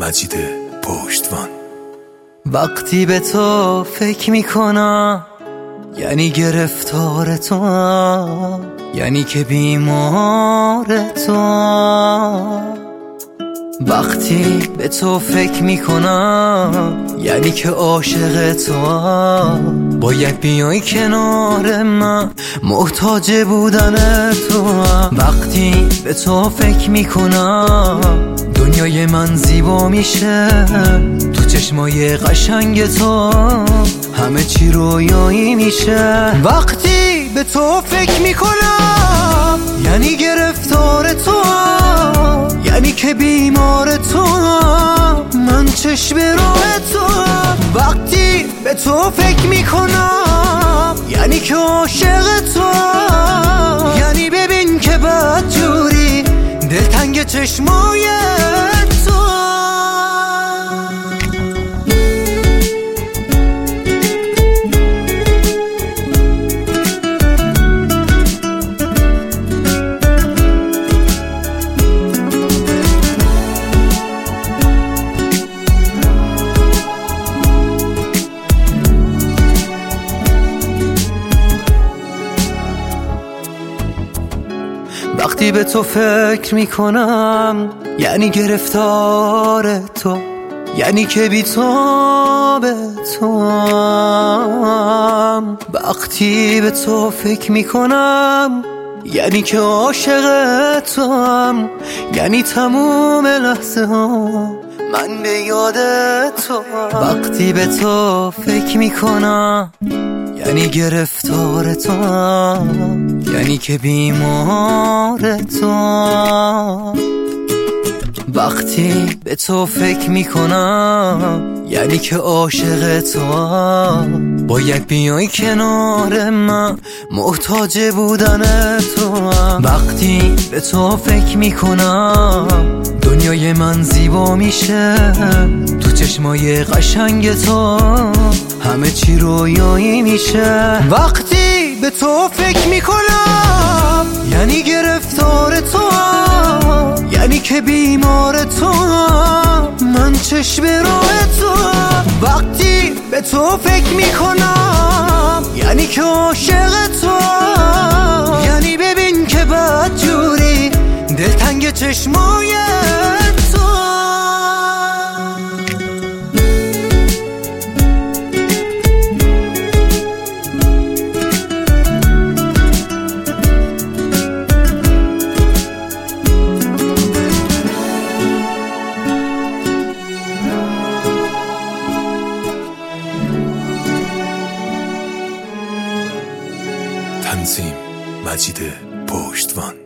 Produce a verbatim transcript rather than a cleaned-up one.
مجید پشتوان. وقتی به تو فکر میکنم یعنی گرفتار تو هم، یعنی که بیمار تو هم. وقتی به تو فکر میکنم یعنی که عاشق تو هم. باید بیای کنار من، محتاج بودن تو هم. وقتی به تو فکر میکنم دنیای من زیبا میشه، تو چشمای قشنگ تو همه چی رویایی میشه. وقتی به تو فکر میکنم یعنی گرفتار تو هم، یعنی که بیمار تو هم. من چشم راه تو هم. وقتی به تو فکر میکنم یعنی که عاشق تو هم. یعنی ببین که بدجوری دلتنگ چشمای تو. وقتی به تو فکر میکنم یعنی گرفتار تو، یعنی که بی تو به تو هم. وقتی به تو فکر میکنم یعنی که عاشق تو هم، یعنی تموم لحظه ها من به یاد تو هم. وقتی به تو فکر میکنم یعنی گرفتار تو هم، یعنی که بیمار تو هم. وقتی به تو فکر میکنم یعنی که عاشق تو هم. باید بیای کنار من، محتاج بودن تو هم. وقتی به تو فکر میکنم دنیای من زیبا میشه، تو چشمای قشنگ تو همه چی رویایی میشه. وقتی به تو فکر میکنم یعنی گرفتار تو هم، یعنی که بیمار تو هم. من چشم راه تو هم. وقتی به تو فکر میکنم یعنی که عاشق تو هم. یعنی ببین که بدجوری دلتنگ چشمای تو. تنظیم مجید پشتوان.